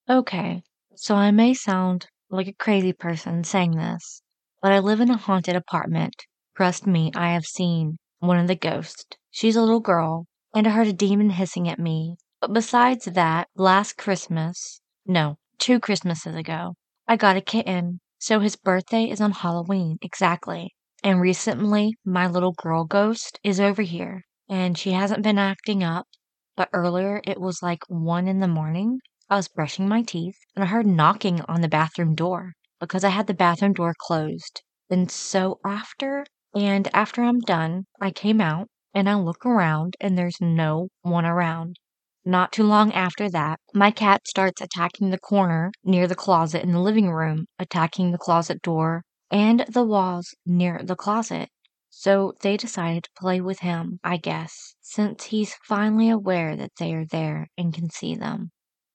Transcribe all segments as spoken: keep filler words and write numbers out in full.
Okay, so I may sound like a crazy person saying this, but I live in a haunted apartment. Trust me, I have seen one of the ghosts. She's a little girl, and I heard a demon hissing at me. But besides that, last Christmas, no, two Christmases ago, I got a kitten. So his birthday is on Halloween, exactly. And recently, my little girl ghost is over here, and she hasn't been acting up. But earlier, it was like one in the morning. I was brushing my teeth and I heard knocking on the bathroom door because I had the bathroom door closed. And so after and after I'm done, I came out and I look around and there's no one around. Not too long after that, my cat starts attacking the corner near the closet in the living room, attacking the closet door and the walls near the closet. So they decided to play with him, I guess, since he's finally aware that they are there and can see them.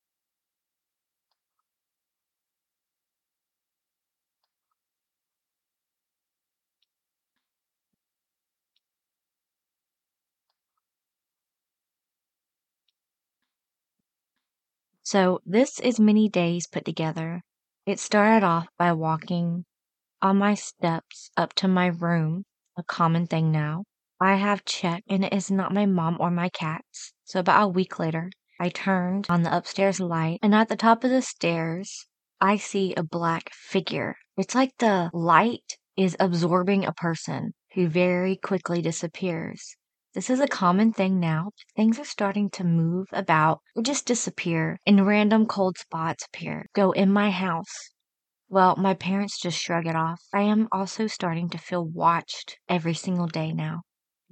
So this is many days put together. It started off by walking on my steps up to my room, a common thing now. I have checked and it is not my mom or my cats. So about a week later, I turned on the upstairs light and at the top of the stairs, I see a black figure. It's like the light is absorbing a person who very quickly disappears. This is a common thing now. Things are starting to move about or just disappear and random cold spots appear. Go in my house. Well, my parents just shrug it off. I am also starting to feel watched every single day now.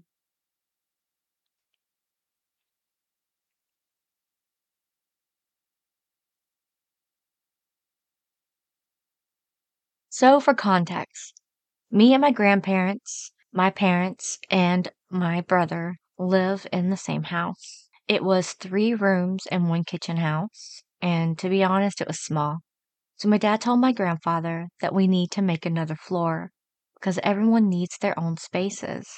So, for context, me and my grandparents, my parents, and my brother live in the same house. It was three rooms and one kitchen house, and to be honest, it was small. So, my dad told my grandfather that we need to make another floor because everyone needs their own spaces.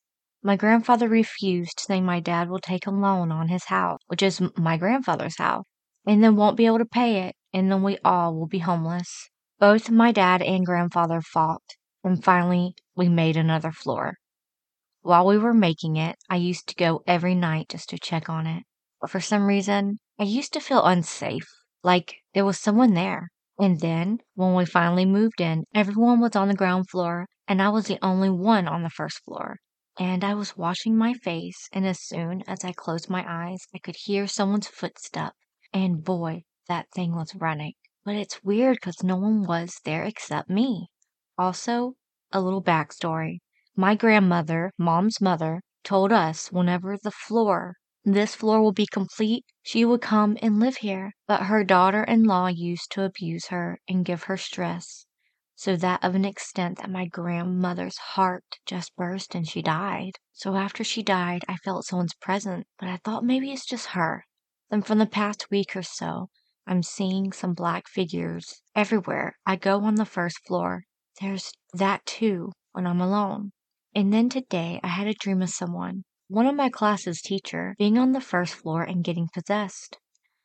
My grandfather refused, saying my dad will take a loan on his house, which is m- my grandfather's house, and then won't be able to pay it, and then we all will be homeless. Both my dad and grandfather fought, and finally we made another floor. While we were making it, I used to go every night just to check on it. But for some reason, I used to feel unsafe, like there was someone there. And then, when we finally moved in, everyone was on the ground floor, and I was the only one on the first floor. And I was washing my face, and as soon as I closed my eyes, I could hear someone's footstep. And boy, that thing was running. But it's weird because no one was there except me. Also, a little backstory. My grandmother, mom's mother, told us whenever the floor, this floor will be complete, she would come and live here. But her daughter in law used to abuse her and give her stress. So that of an extent that my grandmother's heart just burst and she died. So after she died, I felt someone's presence, but I thought maybe it's just her. Then from the past week or so, I'm seeing some black figures everywhere. I go on the first floor. There's that too when I'm alone. And then today I had a dream of someone, one of my class's teacher, being on the first floor and getting possessed.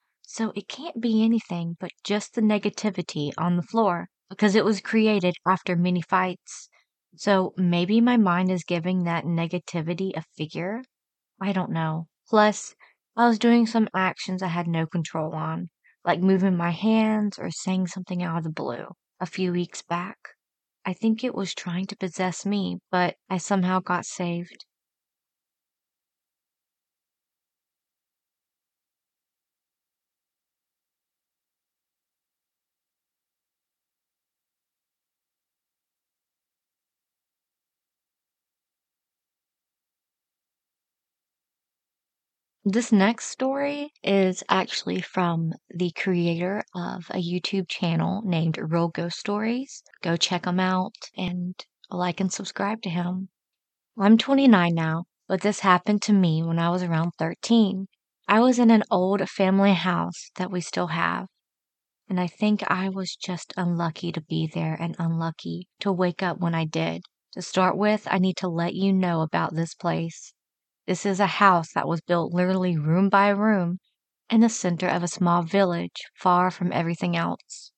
So it can't be anything but just the negativity on the floor because it was created after many fights. So maybe my mind is giving that negativity a figure? I don't know. Plus, I was doing some actions I had no control on, like moving my hands or saying something out of the blue a few weeks back. I think it was trying to possess me, but I somehow got saved. This next story is actually from the creator of a YouTube channel named Real Ghost Stories. Go check him out and like and subscribe to him. I'm twenty-nine now, but this happened to me when I was around thirteen. I was in an old family house that we still have, and I think I was just unlucky to be there and unlucky to wake up when I did. To start with, I need to let you know about this place. This is a house that was built literally room by room, in the center of a small village, far from everything else.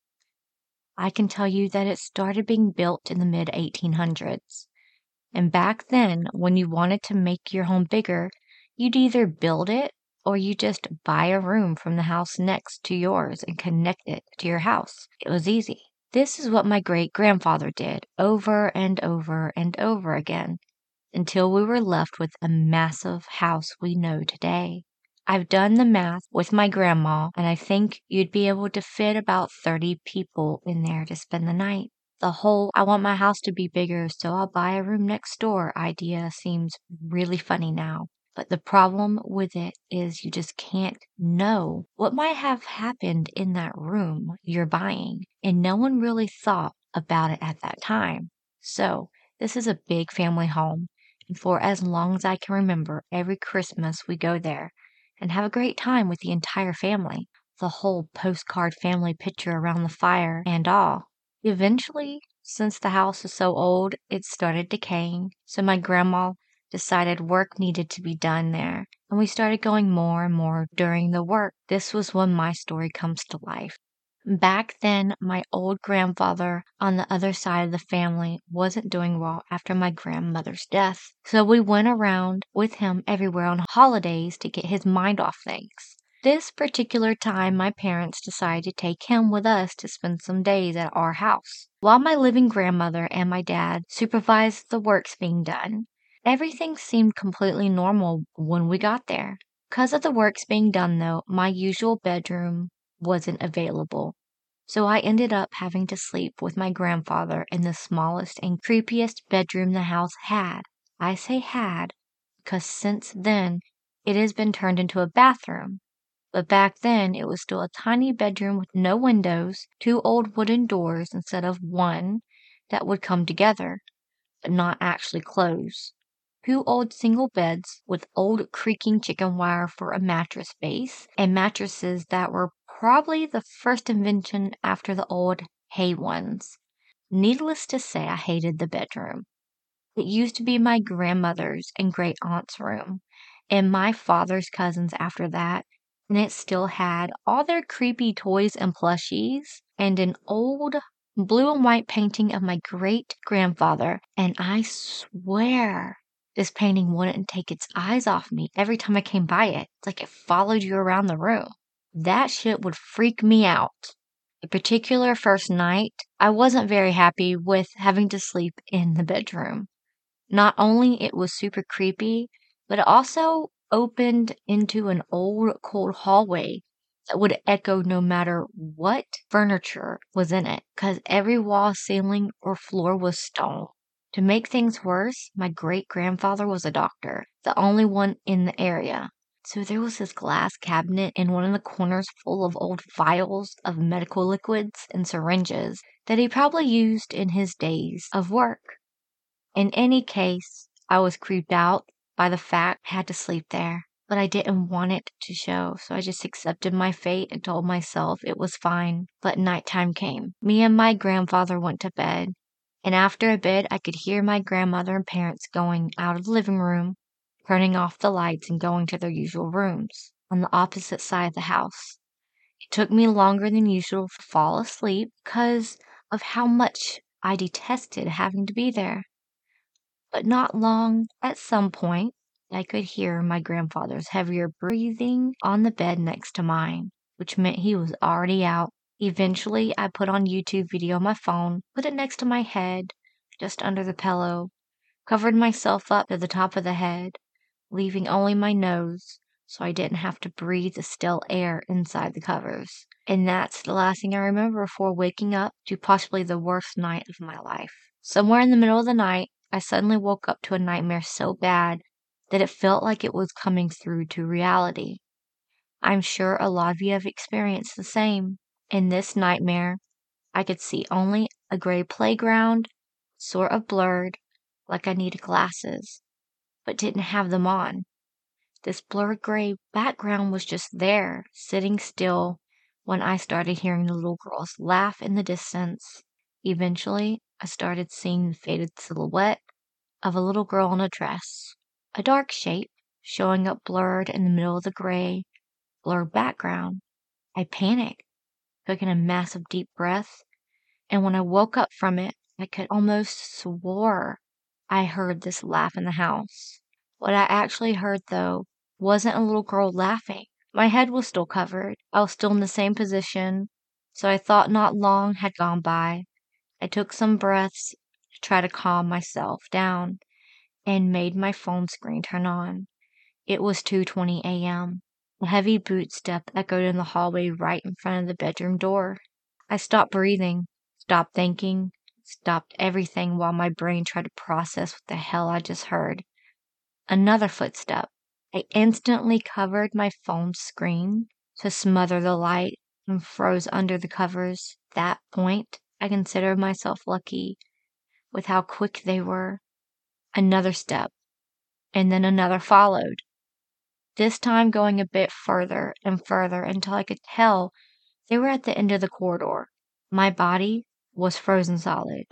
I can tell you that it started being built in the mid eighteen hundreds. And back then, when you wanted to make your home bigger, you'd either build it or you just buy a room from the house next to yours and connect it to your house. It was easy. This is what my great grandfather did over and over and over again until we were left with a massive house we know today. I've done the math with my grandma, and I think you'd be able to fit about thirty people in there to spend the night. The whole "I want my house to be bigger, so I'll buy a room next door" idea seems really funny now. But the problem with it is you just can't know what might have happened in that room you're buying, and no one really thought about it at that time. So, this is a big family home, and for as long as I can remember, every Christmas we go there and have a great time with the entire family, the whole postcard family picture around the fire and all. Eventually, since the house is so old, it started decaying, so my grandma decided work needed to be done there, and we started going more and more during the work. This was when my story comes to life. Back then, my old grandfather on the other side of the family wasn't doing well after my grandmother's death, so we went around with him everywhere on holidays to get his mind off things. This particular time, my parents decided to take him with us to spend some days at our house, while my living grandmother and my dad supervised the works being done. Everything seemed completely normal when we got there. Because of the works being done, though, my usual bedroom wasn't available, so I ended up having to sleep with my grandfather in the smallest and creepiest bedroom the house had. I say had because since then it has been turned into a bathroom. But back then, it was still a tiny bedroom with no windows, two old wooden doors instead of one that would come together, but not actually close. Two old single beds with old creaking chicken wire for a mattress base, and mattresses that were probably the first invention after the old hay ones. Needless to say, I hated the bedroom. It used to be my grandmother's and great aunt's room, and my father's cousins after that, and it still had all their creepy toys and plushies, and an old blue and white painting of my great grandfather, and I swear this painting wouldn't take its eyes off me every time I came by it. It's like it followed you around the room. That shit would freak me out. A particular first night, I wasn't very happy with having to sleep in the bedroom. Not only it was super creepy, but it also opened into an old cold hallway that would echo no matter what furniture was in it, because every wall, ceiling, or floor was stone. To make things worse, my great grandfather was a doctor, the only one in the area. So there was this glass cabinet in one of the corners full of old vials of medical liquids and syringes that he probably used in his days of work. In any case, I was creeped out by the fact I had to sleep there, but I didn't want it to show, so I just accepted my fate and told myself it was fine. But nighttime came. Me and my grandfather went to bed, and after a bit I could hear my grandmother and parents going out of the living room, turning off the lights and going to their usual rooms on the opposite side of the house. It took me longer than usual to fall asleep because of how much I detested having to be there. But not long, at some point, I could hear my grandfather's heavier breathing on the bed next to mine, which meant he was already out. Eventually, I put on YouTube video on my phone, put it next to my head, just under the pillow, covered myself up to the top of the head, leaving only my nose so I didn't have to breathe the still air inside the covers. And that's the last thing I remember before waking up to possibly the worst night of my life. Somewhere in the middle of the night, I suddenly woke up to a nightmare so bad that it felt like it was coming through to reality. I'm sure a lot of you have experienced the same. In this nightmare, I could see only a gray playground, sort of blurred, like I needed glasses, but didn't have them on. This blurred gray background was just there, sitting still, when I started hearing the little girls laugh in the distance. Eventually, I started seeing the faded silhouette of a little girl in a dress, a dark shape, showing up blurred in the middle of the gray, blurred background. I panicked, took in a massive deep breath, and when I woke up from it, I could almost swore I heard this laugh in the house. What I actually heard, though, wasn't a little girl laughing. My head was still covered. I was still in the same position, so I thought not long had gone by. I took some breaths to try to calm myself down and made my phone screen turn on. It was two twenty a.m. A heavy boot step echoed in the hallway right in front of the bedroom door. I stopped breathing, stopped thinking, stopped everything while my brain tried to process what the hell I just heard. Another footstep. I instantly covered my phone screen to smother the light and froze under the covers. At that point, I considered myself lucky with how quick they were. Another step, and then another followed, this time going a bit further and further until I could tell they were at the end of the corridor. My body was frozen solid.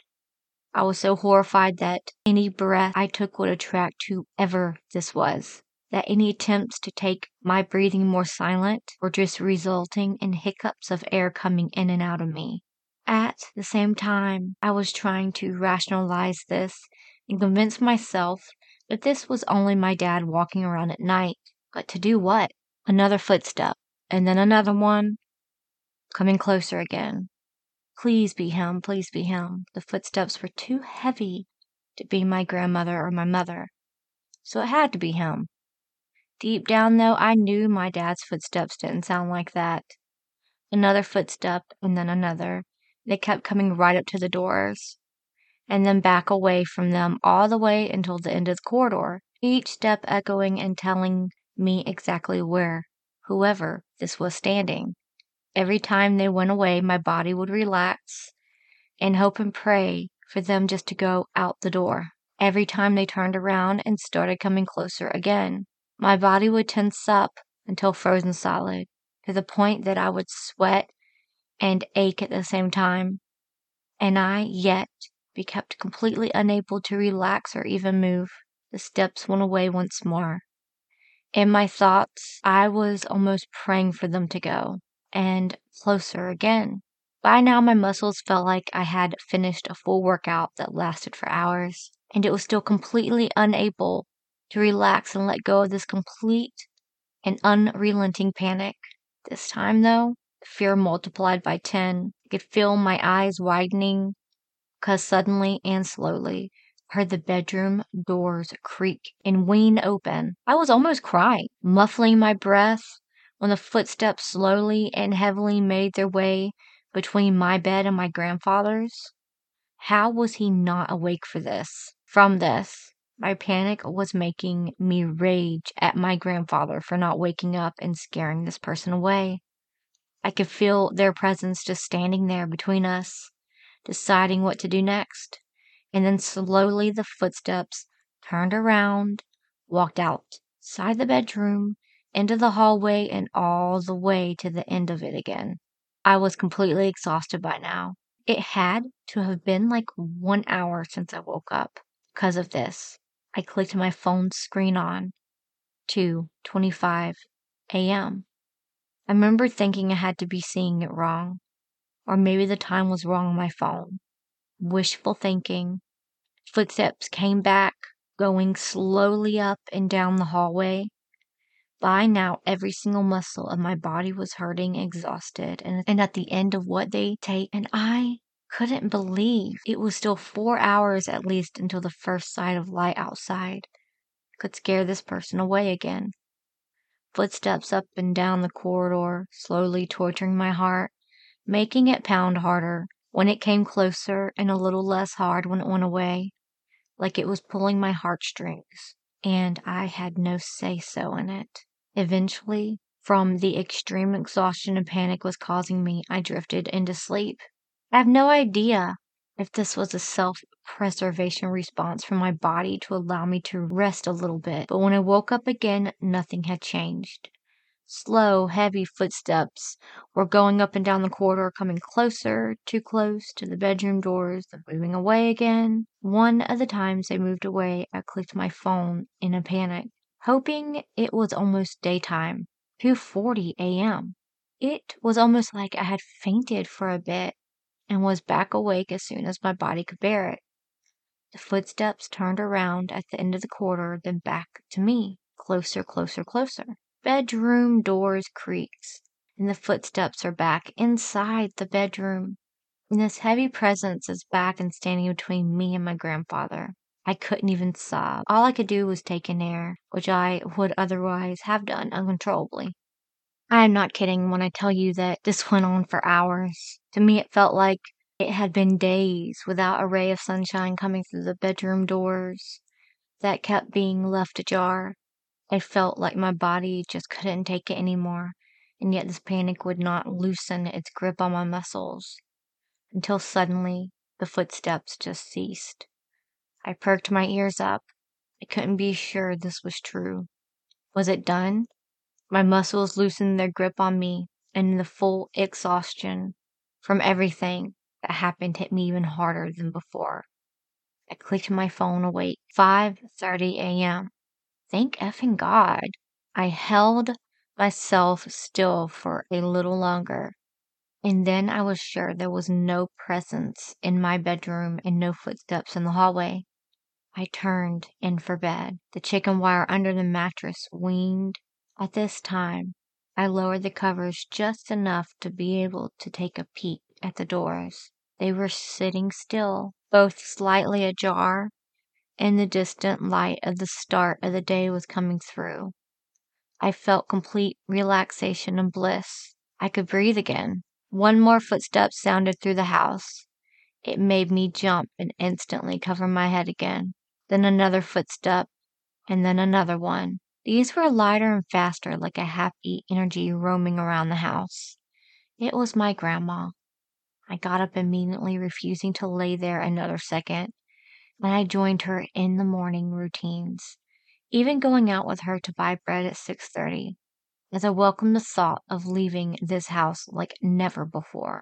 I was so horrified that any breath I took would attract whoever this was, that any attempts to take my breathing more silent were just resulting in hiccups of air coming in and out of me. At the same time, I was trying to rationalize this and convince myself that this was only my dad walking around at night. But to do what? Another footstep, and then another one, coming closer again. Please be him, please be him. The footsteps were too heavy to be my grandmother or my mother, so it had to be him. Deep down, though, I knew my dad's footsteps didn't sound like that. Another footstep, and then another. They kept coming right up to the doors, and then back away from them all the way until the end of the corridor, each step echoing and telling me exactly where, whoever this was standing. Every time they went away, my body would relax and hope and pray for them just to go out the door. Every time they turned around and started coming closer again, my body would tense up until frozen solid, to the point that I would sweat and ache at the same time, and I yet be kept completely unable to relax or even move. The steps went away once more. In my thoughts, I was almost praying for them to go, and closer again. By now, my muscles felt like I had finished a full workout that lasted for hours, and it was still completely unable to relax and let go of this complete and unrelenting panic. This time, though, the fear multiplied by ten. I could feel my eyes widening, because suddenly and slowly I heard the bedroom doors creak and wing open. I was almost crying, muffling my breath when the footsteps slowly and heavily made their way between my bed and my grandfather's. How was he not awake for this? From this, my panic was making me rage at my grandfather for not waking up and scaring this person away. I could feel their presence just standing there between us, deciding what to do next. And then slowly the footsteps turned around, walked outside the bedroom, into the hallway, and all the way to the end of it again. I was completely exhausted by now. It had to have been like one hour since I woke up. Because of this, I clicked my phone screen on. two twenty-five a.m. I remember thinking I had to be seeing it wrong, or maybe the time was wrong on my phone. Wishful thinking. Footsteps came back, going slowly up and down the hallway. By now, every single muscle of my body was hurting, exhausted, and, and at the end of what they take, and I couldn't believe it was still four hours at least until the first sight of light outside could scare this person away again. Footsteps up and down the corridor, slowly torturing my heart, making it pound harder when it came closer and a little less hard when it went away, like it was pulling my heartstrings, and I had no say-so in it. Eventually, from the extreme exhaustion and panic was causing me, I drifted into sleep. I have no idea if this was a self-preservation response from my body to allow me to rest a little bit, but when I woke up again, nothing had changed. Slow, heavy footsteps were going up and down the corridor, coming closer, too close to the bedroom doors, then moving away again. One of the times they moved away, I clicked my phone in a panic, hoping it was almost daytime. two forty a m It was almost like I had fainted for a bit and was back awake as soon as my body could bear it. The footsteps turned around at the end of the corridor, then back to me. Closer, closer, closer. Bedroom doors creaks, and the footsteps are back inside the bedroom. And this heavy presence is back and standing between me and my grandfather. I couldn't even sob. All I could do was take in air, which I would otherwise have done uncontrollably. I am not kidding when I tell you that this went on for hours. To me, it felt like it had been days without a ray of sunshine coming through the bedroom doors that kept being left ajar. I felt like my body just couldn't take it anymore, and yet this panic would not loosen its grip on my muscles until suddenly the footsteps just ceased. I perked my ears up. I couldn't be sure this was true. Was it done? My muscles loosened their grip on me, and the full exhaustion from everything that happened hit me even harder than before. I clicked my phone awake. five thirty a m Thank effing God. I held myself still for a little longer, and then I was sure there was no presence in my bedroom and no footsteps in the hallway. I turned in for bed. The chicken wire under the mattress winged. At this time, I lowered the covers just enough to be able to take a peek at the doors. They were sitting still, both slightly ajar, and the distant light of the start of the day was coming through. I felt complete relaxation and bliss. I could breathe again. One more footstep sounded through the house. It made me jump and instantly cover my head again. Then another footstep, and then another one. These were lighter and faster, like a happy energy roaming around the house. It was my grandma. I got up immediately, refusing to lay there another second, and I joined her in the morning routines, even going out with her to buy bread at six thirty, as I welcomed the thought of leaving this house like never before.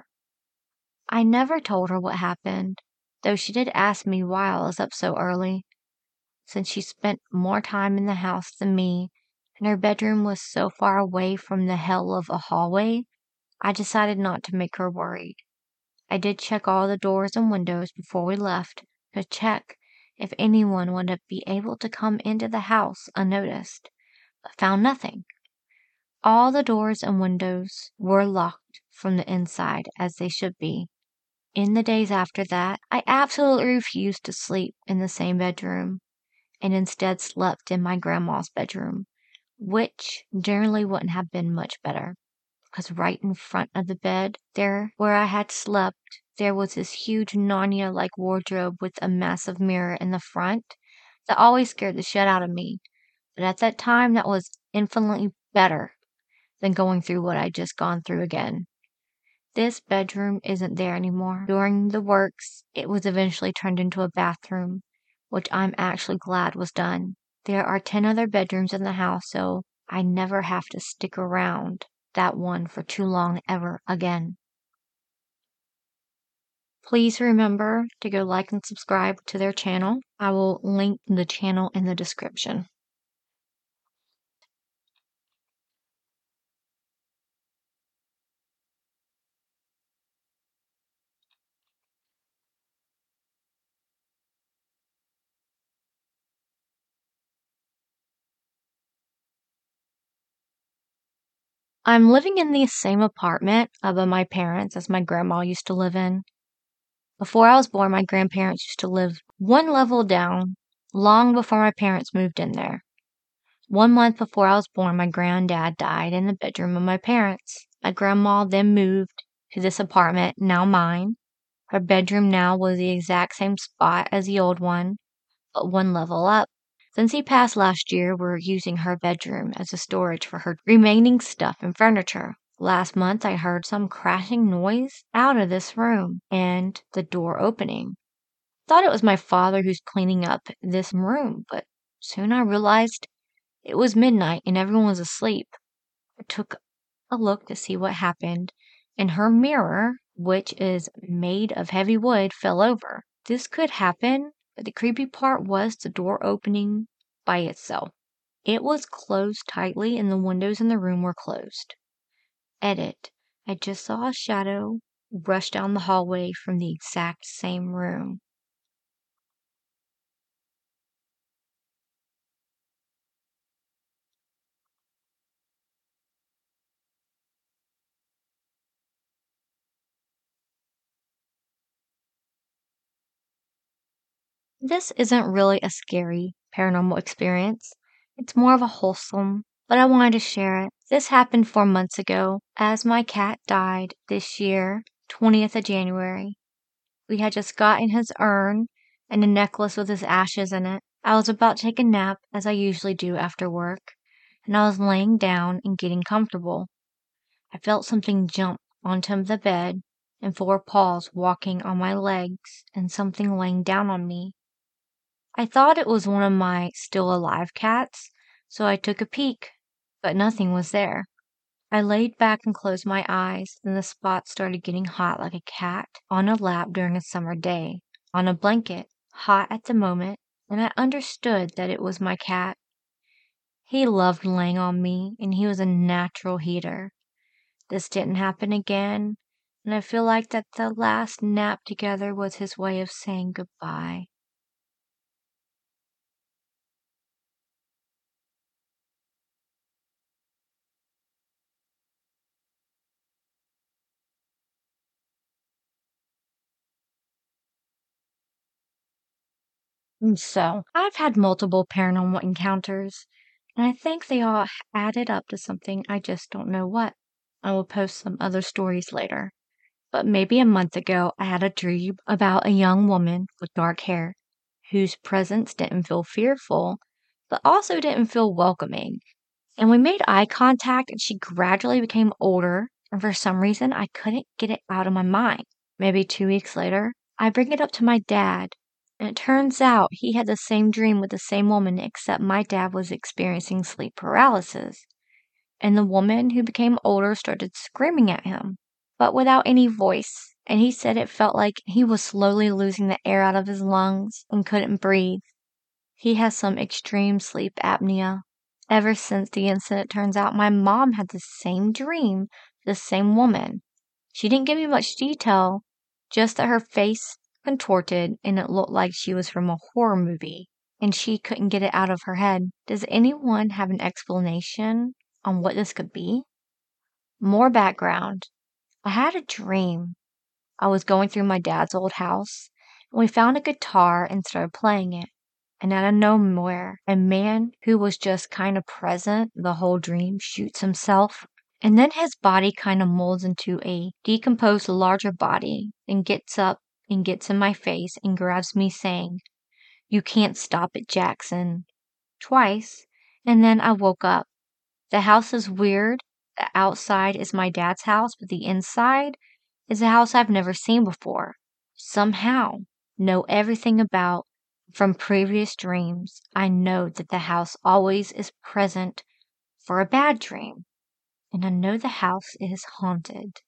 I never told her what happened, though she did ask me why I was up so early. Since she spent more time in the house than me, and her bedroom was so far away from the hell of a hallway, I decided not to make her worried. I did check all the doors and windows before we left to check if anyone would be able to come into the house unnoticed, but found nothing. All the doors and windows were locked from the inside, as they should be. In the days after that, I absolutely refused to sleep in the same bedroom, and instead slept in my grandma's bedroom, which generally wouldn't have been much better, because right in front of the bed, there where I had slept, there was this huge Narnia-like wardrobe with a massive mirror in the front that always scared the shit out of me. But at that time, that was infinitely better than going through what I'd just gone through again. This bedroom isn't there anymore. During the works, it was eventually turned into a bathroom, which I'm actually glad was done. There are ten other bedrooms in the house, so I never have to stick around that one for too long ever again. Please remember to go like and subscribe to their channel. I will link the channel in the description. I'm living in the same apartment of my parents as my grandma used to live in. Before I was born, my grandparents used to live one level down, long before my parents moved in there. One month before I was born, my granddad died in the bedroom of my parents. My grandma then moved to this apartment, now mine. Her bedroom now was the exact same spot as the old one, but one level up. Since he passed last year, we're using her bedroom as a storage for her remaining stuff and furniture. Last month, I heard some crashing noise out of this room and the door opening. Thought it was my father who's cleaning up this room, but soon I realized it was midnight and everyone was asleep. I took a look to see what happened, and her mirror, which is made of heavy wood, fell over. This could happen, but the creepy part was the door opening by itself. It was closed tightly and the windows in the room were closed. Edit. I just saw a shadow rush down the hallway from the exact same room. This isn't really a scary paranormal experience. It's more of a wholesome, but I wanted to share it. This happened four months ago as my cat died this year, twentieth of January. We had just gotten his urn and a necklace with his ashes in it. I was about to take a nap, as I usually do after work, and I was laying down and getting comfortable. I felt something jump onto the bed and four paws walking on my legs and something laying down on me. I thought it was one of my still alive cats, so I took a peek, but nothing was there. I laid back and closed my eyes, and the spot started getting hot like a cat on a lap during a summer day, on a blanket, hot at the moment, and I understood that it was my cat. He loved laying on me, and he was a natural heater. This didn't happen again, and I feel like that the last nap together was his way of saying goodbye. And so, I've had multiple paranormal encounters, and I think they all added up to something, I just don't know what. I will post some other stories later. But maybe a month ago, I had a dream about a young woman with dark hair whose presence didn't feel fearful, but also didn't feel welcoming. And we made eye contact, and she gradually became older, and for some reason, I couldn't get it out of my mind. Maybe two weeks later, I bring it up to my dad, and it turns out he had the same dream with the same woman, except my dad was experiencing sleep paralysis. And the woman who became older started screaming at him, but without any voice. And he said it felt like he was slowly losing the air out of his lungs and couldn't breathe. He has some extreme sleep apnea. Ever since the incident, turns out my mom had the same dream, the same woman. She didn't give me much detail, just that her face contorted and it looked like she was from a horror movie, and she couldn't get it out of her head. Does anyone have an explanation on what this could be? More background. I had a dream. I was going through my dad's old house, and we found a guitar and started playing it. And out of nowhere, a man who was just kind of present the whole dream shoots himself. And then his body kind of molds into a decomposed larger body and gets up and gets in my face and grabs me, saying, "You can't stop it, Jackson," twice. And then I woke up. The house is weird. The outside is my dad's house, but the inside is a house I've never seen before. Somehow, know everything about from previous dreams. I know that the house always is present for a bad dream, and I know the house is haunted.